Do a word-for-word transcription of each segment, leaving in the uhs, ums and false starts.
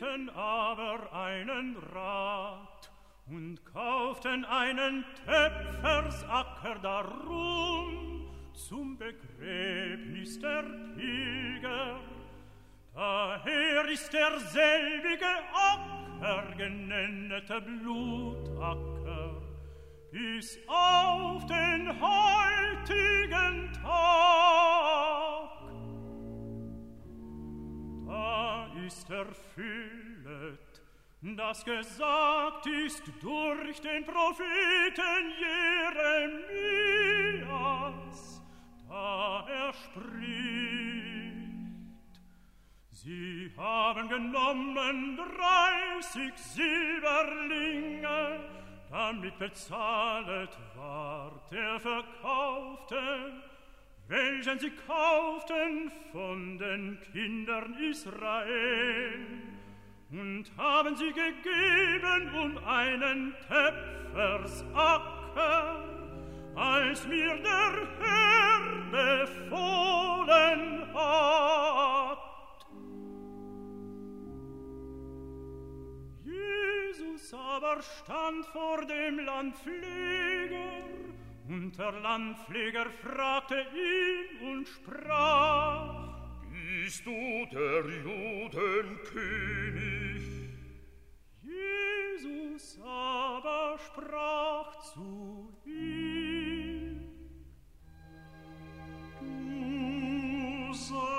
hielten aber einen Rat und kauften einen Töpfersacker darum zum Begräbnis der Pilger. Daher ist derselbige Acker genennete Blutacker bis auf den heutigen Tag. Da ist erfüllet, das gesagt ist durch den Propheten Jeremias, da er spricht: Sie haben genommen dreißig Silberlinge, damit bezahlet ward der Verkaufte, welchen sie kauften von den Kindern Israel, und haben sie gegeben um einen Töpfersacker, als mir der Herr befohlen hat. Jesus aber stand vor dem Landpfleger, und der Landpfleger fragte ihn und sprach: Bist du der Judenkönig? Jesus aber sprach zu ihm: Du sagst.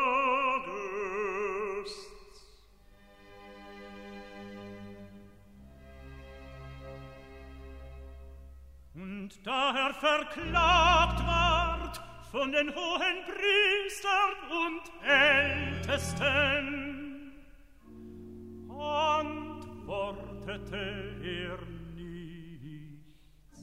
Und da er verklagt ward von den hohen Priestern und Ältesten, antwortete er nichts.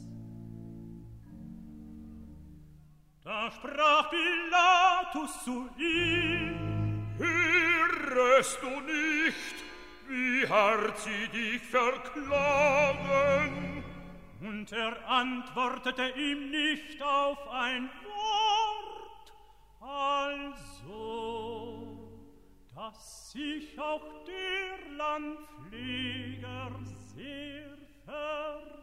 Da sprach Pilatus zu ihm: Hörest du nicht, wie hart sie dich verklagen? Und er antwortete ihm nicht auf ein Wort, also, dass sich auch der Landpfleger sehr verwunderte.